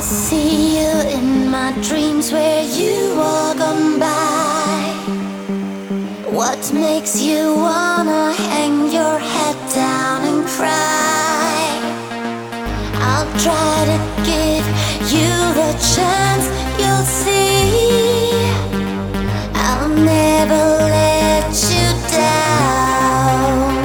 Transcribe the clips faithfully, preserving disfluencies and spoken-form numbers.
See you in my dreams where you walk on by. What makes you wanna hang your head down and cry? I'll try to give you the chance, you'll see. I'll never let you down.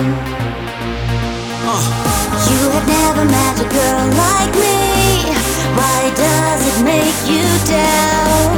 uh. You have never met a girl like me. Why does it make you down?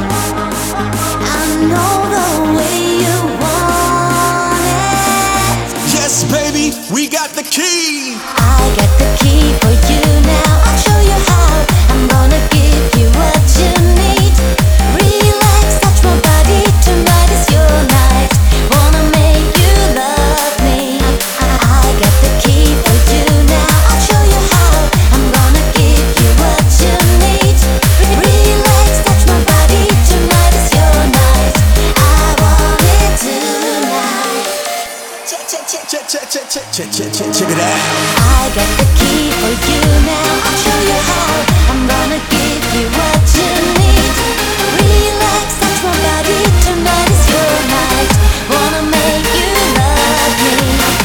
I know the way you want it. Yes, baby, we got the key. I got the key for you now. I'll show you how. I'm gonna give you what you need. Relax, touch my body. Tonight is your night. Wanna make you love me. I, I got the key for you now. I'll show you how. I'm gonna give you what you need. Relax, touch my body. Tonight is your night. I want it tonight. Check, check, check, check, check, check, check, check, check, check, check it out. I got the key for you now. I'll show you how. I'm gonna give you what you need. Relax, touch my body. Tonight is your night. Wanna make you love me.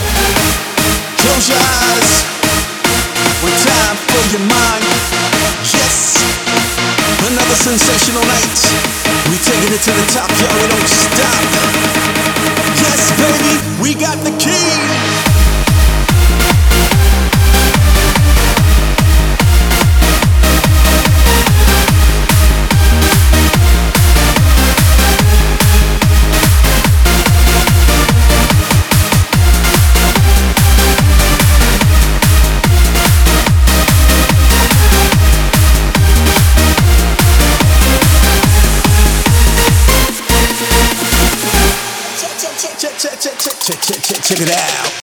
Close your eyes. One time for your mind. Yes, another sensational night. We taking it to the top, y'all. We don't stop. Yes, baby, we got the key. Check, check, check, check, check, check, check, check, check it out.